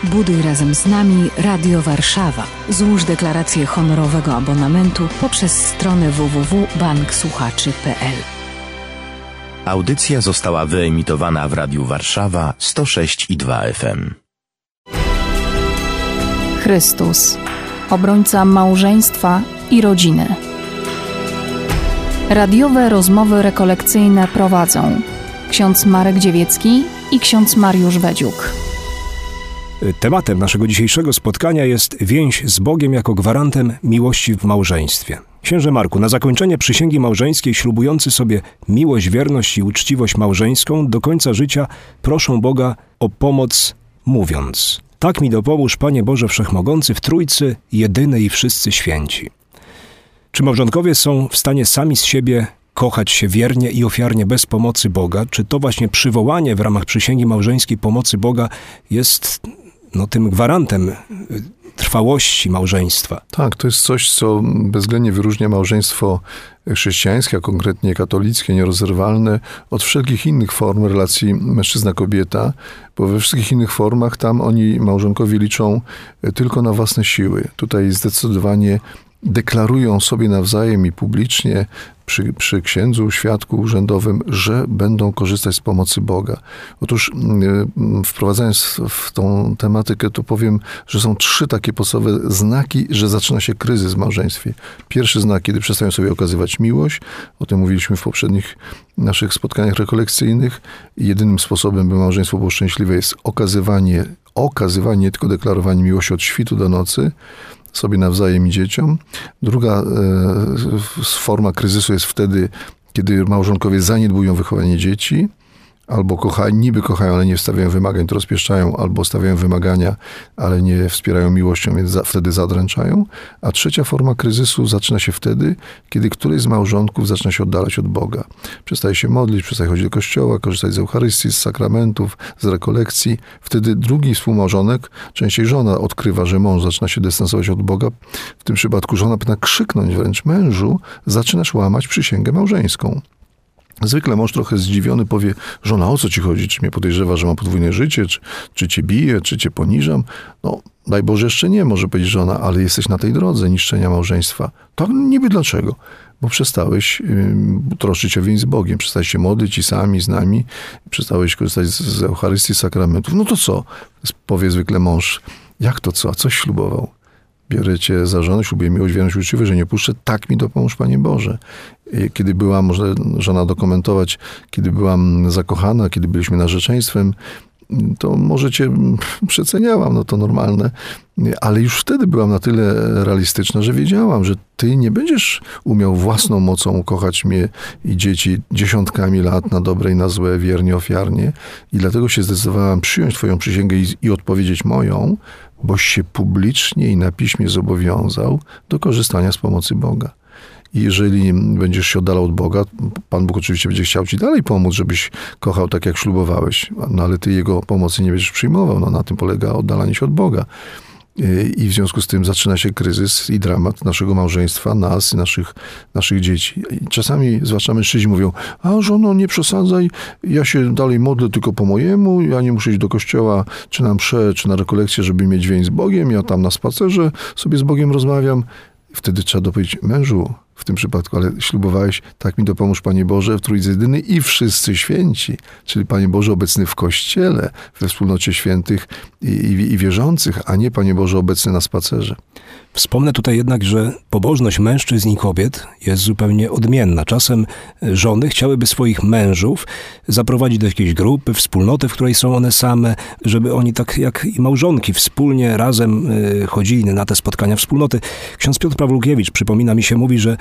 Buduj razem z nami Radio Warszawa. Złóż deklarację honorowego abonamentu poprzez stronę www.banksłuchaczy.pl. Audycja została wyemitowana w Radiu Warszawa 106,2 FM. Chrystus, obrońca małżeństwa i rodziny. Radiowe rozmowy rekolekcyjne prowadzą ksiądz Marek Dziewiecki i ksiądz Mariusz Wedziuk. Tematem naszego dzisiejszego spotkania jest więź z Bogiem jako gwarantem miłości w małżeństwie. Księże Marku, na zakończenie przysięgi małżeńskiej ślubujący sobie miłość, wierność i uczciwość małżeńską do końca życia proszą Boga o pomoc, mówiąc: tak mi dopomóż, Panie Boże Wszechmogący, w Trójcy, jedyny i wszyscy święci. Czy małżonkowie są w stanie sami z siebie kochać się wiernie i ofiarnie bez pomocy Boga? Czy to właśnie przywołanie w ramach przysięgi małżeńskiej pomocy Boga jest tym gwarantem trwałości małżeństwa? Tak, to jest coś, co bezwzględnie wyróżnia małżeństwo chrześcijańskie, a konkretnie katolickie, nierozerwalne od wszelkich innych form relacji mężczyzna-kobieta, bo we wszystkich innych formach tam oni, małżonkowie, liczą tylko na własne siły. Tutaj zdecydowanie deklarują sobie nawzajem i publicznie przy księdzu, świadku urzędowym, że będą korzystać z pomocy Boga. Otóż wprowadzając w tą tematykę, to powiem, że są 3 takie podstawowe znaki, że zaczyna się kryzys w małżeństwie. Pierwszy znak, kiedy przestają sobie okazywać miłość. O tym mówiliśmy w poprzednich naszych spotkaniach rekolekcyjnych. Jedynym sposobem, by małżeństwo było szczęśliwe, jest okazywanie, nie tylko deklarowanie miłości od świtu do nocy, sobie nawzajem i dzieciom. Druga forma kryzysu jest wtedy, kiedy małżonkowie zaniedbują wychowanie dzieci, albo niby kochają, ale nie stawiają wymagań, to rozpieszczają, albo stawiają wymagania, ale nie wspierają miłością, więc wtedy zadręczają. A trzecia forma kryzysu zaczyna się wtedy, kiedy któryś z małżonków zaczyna się oddalać od Boga. Przestaje się modlić, przestaje chodzić do kościoła, korzystać z Eucharystii, z sakramentów, z rekolekcji. Wtedy drugi współmałżonek, częściej żona, odkrywa, że mąż zaczyna się dystansować od Boga. W tym przypadku żona powinna krzyknąć wręcz: mężu, zaczynasz łamać przysięgę małżeńską. Zwykle mąż trochę zdziwiony powie: żona, o co ci chodzi? Czy mnie podejrzewa, że mam podwójne życie? Czy cię biję? Czy cię poniżam? Daj Boże, jeszcze nie, może powiedzieć żona, ale jesteś na tej drodze niszczenia małżeństwa. Tak, niby dlaczego? Bo przestałeś troszczyć o więź z Bogiem, przestałeś się modlić i sami z nami, przestałeś korzystać z Eucharystii, sakramentów. No to co? Powie zwykle mąż: jak to co? A coś ślubował? Biorę cię za żonę, ślubuję miłość, wierność, uczciwość, że nie puszczę, tak mi dopomóż, Panie Boże. Kiedy byłam, może żona dokumentować, kiedy byłam zakochana, kiedy byliśmy narzeczeństwem, to może cię przeceniałam, to normalne, ale już wtedy byłam na tyle realistyczna, że wiedziałam, że ty nie będziesz umiał własną mocą kochać mnie i dzieci dziesiątkami lat na dobre i na złe, wiernie, ofiarnie, i dlatego się zdecydowałam przyjąć twoją przysięgę i odpowiedzieć moją, boś się publicznie i na piśmie zobowiązał do korzystania z pomocy Boga. I jeżeli będziesz się oddalał od Boga, Pan Bóg oczywiście będzie chciał ci dalej pomóc, żebyś kochał tak, jak ślubowałeś, ale ty Jego pomocy nie będziesz przyjmował. Na tym polega oddalanie się od Boga. I w związku z tym zaczyna się kryzys i dramat naszego małżeństwa, nas i naszych dzieci. I czasami, zwłaszcza mężczyźni, mówią: a żono, nie przesadzaj, ja się dalej modlę tylko po mojemu, ja nie muszę iść do kościoła, czy na mszę, czy na rekolekcję, żeby mieć więź z Bogiem, ja tam na spacerze sobie z Bogiem rozmawiam. Wtedy trzeba dopowiedzieć: mężu, w tym przypadku, ale ślubowałeś, tak mi dopomóż, Panie Boże, w Trójcy jedyny i wszyscy święci. Czyli Panie Boże obecny w Kościele, we wspólnocie świętych i wierzących, a nie Panie Boże obecny na spacerze. Wspomnę tutaj jednak, że pobożność mężczyzn i kobiet jest zupełnie odmienna. Czasem żony chciałyby swoich mężów zaprowadzić do jakiejś grupy, wspólnoty, w której są one same, żeby oni tak jak i małżonki wspólnie razem chodzili na te spotkania wspólnoty. Ksiądz Piotr Pawłukiewicz, przypomina mi się, mówi, że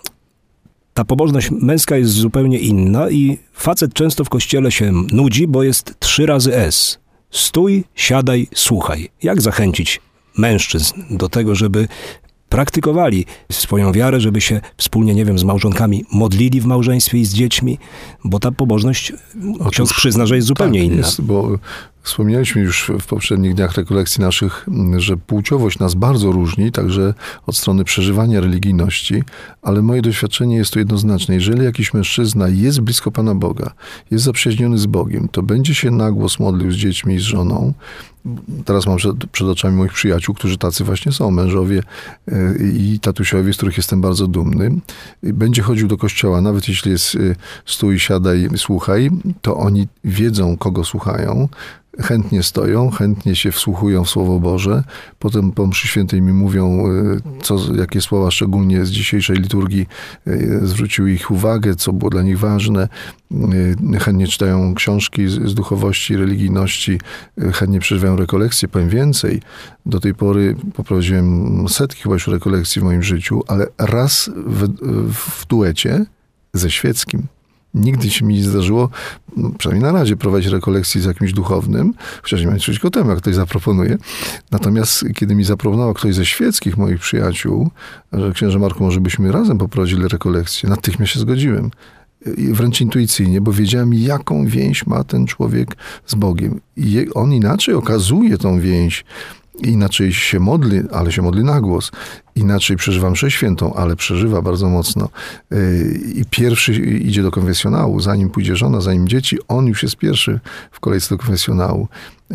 ta pobożność męska jest zupełnie inna i facet często w kościele się nudzi, bo jest 3 razy S. Stój, siadaj, słuchaj. Jak zachęcić mężczyzn do tego, żeby praktykowali swoją wiarę, żeby się wspólnie, z małżonkami modlili w małżeństwie i z dziećmi, bo ta pobożność, ksiądz przyzna, że jest zupełnie inna. Jest, bo Wspomnieliśmy już w poprzednich dniach rekolekcji naszych, że płciowość nas bardzo różni, także od strony przeżywania religijności, ale moje doświadczenie jest tu jednoznaczne. Jeżeli jakiś mężczyzna jest blisko Pana Boga, jest zaprzyjaźniony z Bogiem, to będzie się na głos modlił z dziećmi i z żoną. Teraz mam przed oczami moich przyjaciół, którzy tacy właśnie są, mężowie i tatusiowie, z których jestem bardzo dumny. Będzie chodził do kościoła, nawet jeśli jest stój, siadaj, słuchaj, to oni wiedzą, kogo słuchają, chętnie stoją, chętnie się wsłuchują w Słowo Boże. Potem po mszy świętej mi mówią, jakie słowa szczególnie z dzisiejszej liturgii zwróciły ich uwagę, co było dla nich ważne. Chętnie czytają książki z duchowości, religijności, chętnie przeżywają rekolekcje. Powiem więcej, do tej pory poprowadziłem setki chyba już rekolekcji w moim życiu, ale raz w duecie ze świeckim. Nigdy się mi nie zdarzyło, przynajmniej na razie, prowadzić rekolekcji z jakimś duchownym, chociaż nie mam nic przeciwko temu, jak ktoś zaproponuje. Natomiast kiedy mi zaproponował ktoś ze świeckich moich przyjaciół, że księże Marku, może byśmy razem poprowadzili rekolekcję, natychmiast się zgodziłem. Wręcz intuicyjnie, bo wiedziałem, jaką więź ma ten człowiek z Bogiem. I on inaczej okazuje tą więź. Inaczej się modli, ale się modli na głos. Inaczej przeżywa mszę świętą, ale przeżywa bardzo mocno. I pierwszy idzie do konfesjonału. Zanim pójdzie żona, zanim dzieci, on już jest pierwszy w kolejce do konfesjonału.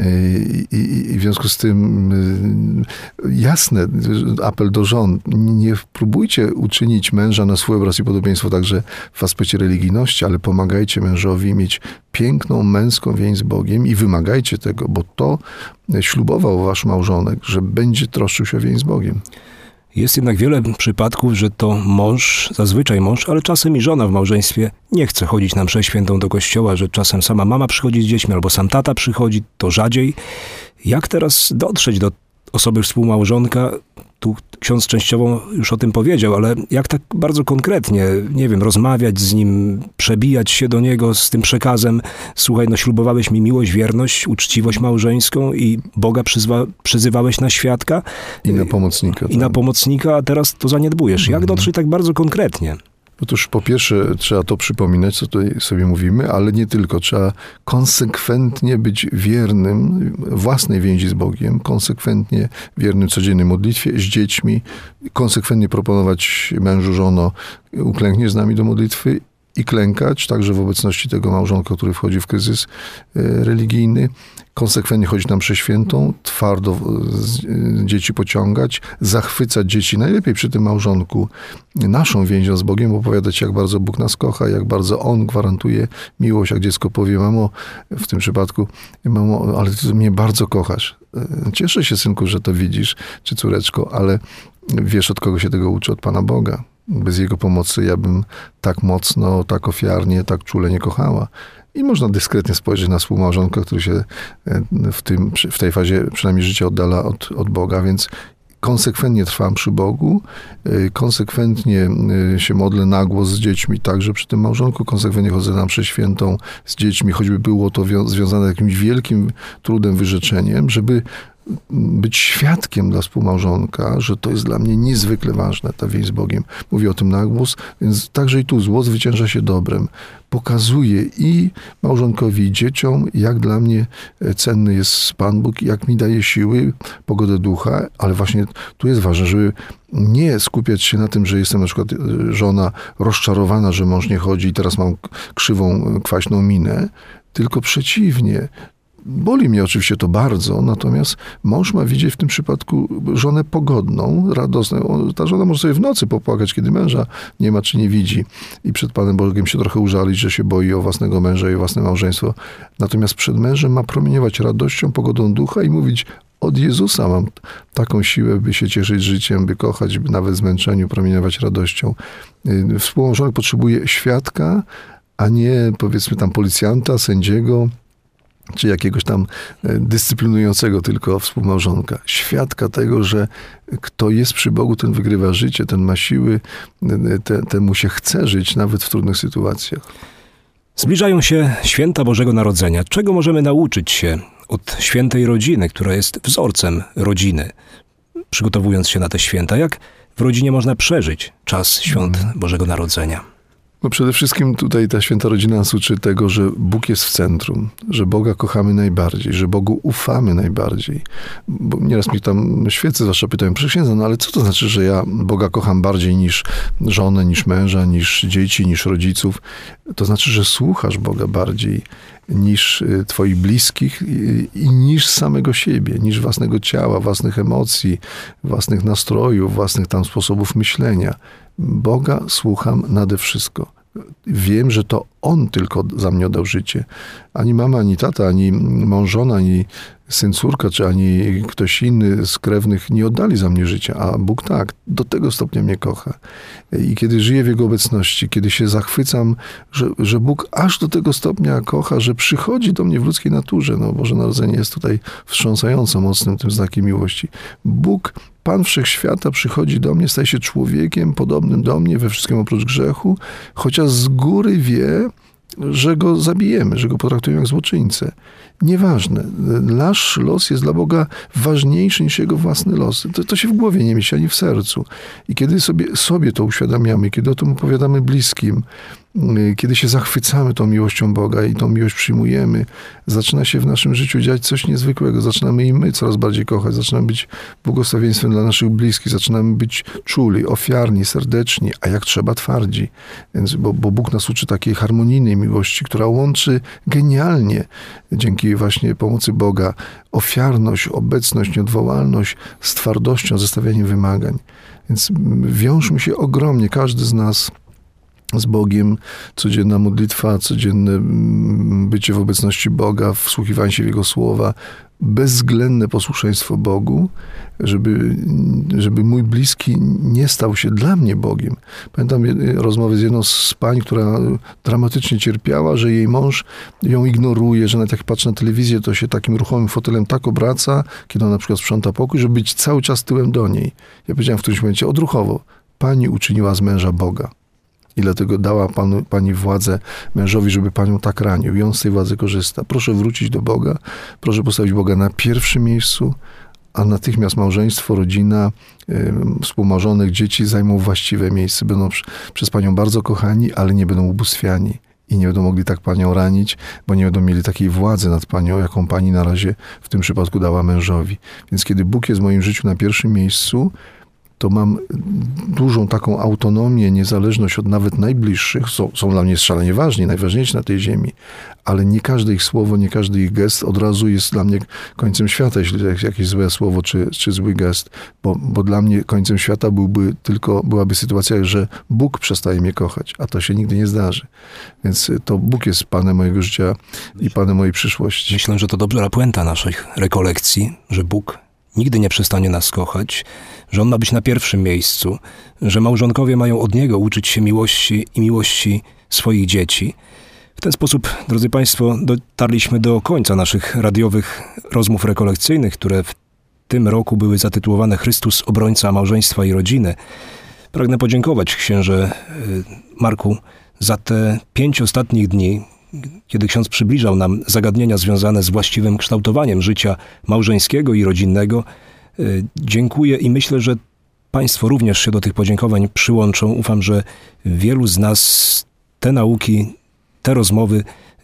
I w związku z tym jasne, apel do żon, nie próbujcie uczynić męża na swój obraz i podobieństwo także w aspekcie religijności, ale pomagajcie mężowi mieć piękną, męską więź z Bogiem i wymagajcie tego, bo to ślubował wasz małżonek, że będzie troszczył się o więź z Bogiem. Jest jednak wiele przypadków, że to mąż, zazwyczaj mąż, ale czasem i żona w małżeństwie nie chce chodzić na mszę świętą do kościoła, że czasem sama mama przychodzi z dziećmi, albo sam tata przychodzi, to rzadziej. Jak teraz dotrzeć do osoby współmałżonka? Tu ksiądz częściowo już o tym powiedział, ale jak tak bardzo konkretnie, nie wiem, rozmawiać z nim, przebijać się do niego z tym przekazem: słuchaj, no ślubowałeś mi miłość, wierność, uczciwość małżeńską i Boga przyzywałeś na świadka. I na pomocnika. I na pomocnika, a teraz to zaniedbujesz. Jak dotrzeć tak bardzo konkretnie? Otóż po pierwsze trzeba to przypominać, co tutaj sobie mówimy, ale nie tylko. Trzeba konsekwentnie być wiernym własnej więzi z Bogiem, konsekwentnie wiernym codziennej modlitwie z dziećmi, konsekwentnie proponować mężu, żono, uklękniesz z nami do modlitwy i klękać, także w obecności tego małżonka, który wchodzi w kryzys religijny. Konsekwentnie chodzić na mszę świętą, twardo dzieci pociągać, zachwycać dzieci, najlepiej przy tym małżonku, naszą więzią z Bogiem, opowiadać, jak bardzo Bóg nas kocha, jak bardzo On gwarantuje miłość, jak dziecko powie: mamo, w tym przypadku, mamo, ale ty mnie bardzo kochasz. Cieszę się, synku, że to widzisz, czy córeczko, ale wiesz, od kogo się tego uczy? Od Pana Boga. Bez Jego pomocy ja bym tak mocno, tak ofiarnie, tak czule nie kochała. I można dyskretnie spojrzeć na współmałżonka, który się w tej fazie przynajmniej życia oddala od Boga, więc konsekwentnie trwam przy Bogu, konsekwentnie się modlę na głos z dziećmi, także przy tym małżonku, konsekwentnie chodzę na mszę świętą z dziećmi, choćby było to związane z jakimś wielkim trudem, wyrzeczeniem, żeby być świadkiem dla współmałżonka, że to jest dla mnie niezwykle ważne, ta więź z Bogiem. Mówię o tym na głos, więc także i tu zło zwycięża się dobrem. Pokazuje i małżonkowi, i dzieciom, jak dla mnie cenny jest Pan Bóg, jak mi daje siły, pogodę ducha, ale właśnie tu jest ważne, żeby nie skupiać się na tym, że jestem na przykład żona rozczarowana, że mąż nie chodzi i teraz mam krzywą, kwaśną minę, tylko przeciwnie. Boli mnie oczywiście to bardzo, natomiast mąż ma widzieć w tym przypadku żonę pogodną, radosną. Ta żona może sobie w nocy popłakać, kiedy męża nie ma czy nie widzi i przed Panem Bogiem się trochę użalić, że się boi o własnego męża i o własne małżeństwo. Natomiast przed mężem ma promieniować radością, pogodą ducha i mówić: od Jezusa mam taką siłę, by się cieszyć życiem, by kochać, by nawet w zmęczeniu promieniować radością. Współmałżonek potrzebuje świadka, a nie, powiedzmy, tam policjanta, sędziego, czy jakiegoś tam dyscyplinującego tylko współmałżonka. Świadka tego, że kto jest przy Bogu, ten wygrywa życie, ten ma siły, temu się chce żyć nawet w trudnych sytuacjach. Zbliżają się święta Bożego Narodzenia. Czego możemy nauczyć się od świętej rodziny, która jest wzorcem rodziny, przygotowując się na te święta? Jak w rodzinie można przeżyć czas świąt Bożego Narodzenia? No przede wszystkim tutaj ta święta rodzina nas uczy tego, że Bóg jest w centrum, że Boga kochamy najbardziej, że Bogu ufamy najbardziej. Bo nieraz mi tam świeccy zwłaszcza pytają, proszę księdza, no ale co to znaczy, że ja Boga kocham bardziej niż żonę, niż męża, niż dzieci, niż rodziców? To znaczy, że słuchasz Boga bardziej niż twoich bliskich i niż samego siebie, niż własnego ciała, własnych emocji, własnych nastrojów, własnych tam sposobów myślenia. Boga słucham nade wszystko. Wiem, że to On tylko za mnie oddał życie. Ani mama, ani tata, ani mąż, żona, ani syn, córka, czy ani ktoś inny z krewnych nie oddali za mnie życia, a Bóg tak, do tego stopnia mnie kocha. I kiedy żyję w Jego obecności, kiedy się zachwycam, że Bóg aż do tego stopnia kocha, że przychodzi do mnie w ludzkiej naturze. No Boże Narodzenie jest tutaj wstrząsająco mocnym tym znakiem miłości. Bóg, Pan Wszechświata przychodzi do mnie, staje się człowiekiem podobnym do mnie we wszystkim oprócz grzechu, chociaż z góry wie, że go zabijemy, że go potraktujemy jak złoczyńcę. Nieważne. Nasz los jest dla Boga ważniejszy niż jego własny los. To się w głowie nie mieści, ani w sercu. I kiedy sobie to uświadamiamy, kiedy o tym opowiadamy bliskim, kiedy się zachwycamy tą miłością Boga i tą miłość przyjmujemy, zaczyna się w naszym życiu dziać coś niezwykłego. Zaczynamy i my coraz bardziej kochać, zaczynamy być błogosławieństwem dla naszych bliskich, zaczynamy być czuli, ofiarni, serdeczni, a jak trzeba twardzi. Więc, bo Bóg nas uczy takiej harmonijnej miłości, która łączy genialnie, dzięki właśnie pomocy Boga, ofiarność, obecność, nieodwołalność z twardością, ze stawianiem wymagań. Więc wiążmy się ogromnie, każdy z nas, z Bogiem, codzienna modlitwa, codzienne bycie w obecności Boga, wsłuchiwanie się w Jego słowa, bezwzględne posłuszeństwo Bogu, żeby mój bliski nie stał się dla mnie Bogiem. Pamiętam rozmowę z jedną z pań, która dramatycznie cierpiała, że jej mąż ją ignoruje, że nawet jak patrzy na telewizję, to się takim ruchomym fotelem tak obraca, kiedy ona na przykład sprząta pokój, żeby być cały czas tyłem do niej. Ja powiedziałem w którymś momencie odruchowo, pani uczyniła z męża Boga. I dlatego dała pani władzę mężowi, żeby panią tak ranił. I on z tej władzy korzysta. Proszę wrócić do Boga. Proszę postawić Boga na pierwszym miejscu, a natychmiast małżeństwo, rodzina, współmałżonych, dzieci zajmą właściwe miejsce. Będą przez panią bardzo kochani, ale nie będą ubóstwiani. I nie będą mogli tak panią ranić, bo nie będą mieli takiej władzy nad panią, jaką pani na razie w tym przypadku dała mężowi. Więc kiedy Bóg jest w moim życiu na pierwszym miejscu, to mam dużą taką autonomię, niezależność od nawet najbliższych. Są dla mnie szalenie ważni, najważniejsi na tej ziemi, ale nie każde ich słowo, nie każdy ich gest od razu jest dla mnie końcem świata, jeśli jakieś złe słowo czy zły gest, bo dla mnie końcem świata byłaby sytuacja, że Bóg przestaje mnie kochać, a to się nigdy nie zdarzy. Więc to Bóg jest Panem mojego życia i Panem mojej przyszłości. Myślę, że to dobra puenta naszych rekolekcji, że Bóg nigdy nie przestanie nas kochać, że On ma być na pierwszym miejscu, że małżonkowie mają od Niego uczyć się miłości i miłości swoich dzieci. W ten sposób, drodzy Państwo, dotarliśmy do końca naszych radiowych rozmów rekolekcyjnych, które w tym roku były zatytułowane Chrystus, obrońca małżeństwa i rodziny. Pragnę podziękować księże Marku za te 5 ostatnich dni, kiedy ksiądz przybliżał nam zagadnienia związane z właściwym kształtowaniem życia małżeńskiego i rodzinnego. Dziękuję i myślę, że Państwo również się do tych podziękowań przyłączą. Ufam, że wielu z nas te nauki, te rozmowy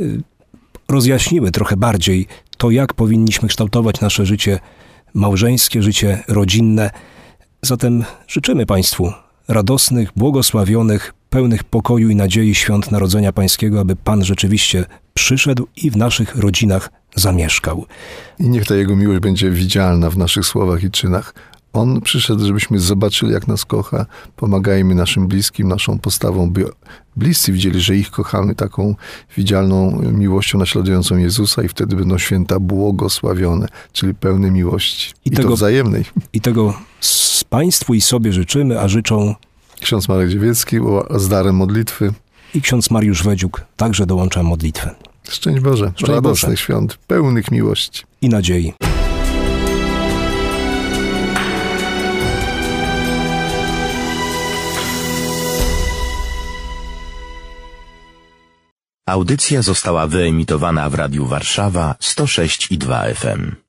rozjaśniły trochę bardziej to, jak powinniśmy kształtować nasze życie małżeńskie, życie rodzinne. Zatem życzymy Państwu radosnych, błogosławionych, pełnych pokoju i nadziei świąt Narodzenia Pańskiego, aby Pan rzeczywiście przyszedł i w naszych rodzinach zamieszkał. I niech ta Jego miłość będzie widzialna w naszych słowach i czynach. On przyszedł, żebyśmy zobaczyli, jak nas kocha. Pomagajmy naszym bliskim, naszą postawą, by bliscy widzieli, że ich kochamy taką widzialną miłością naśladującą Jezusa i wtedy będą święta błogosławione, czyli pełne miłości. I to wzajemnej. I tego Państwu i sobie życzymy, a życzą ksiądz Marek Dziewiecki z darem modlitwy i ksiądz Mariusz Wedziuk także dołącza modlitwę. Szczęść Boże, radosnych świąt, pełnych miłości i nadziei. Audycja została wyemitowana w Radiu Warszawa 106,2 FM.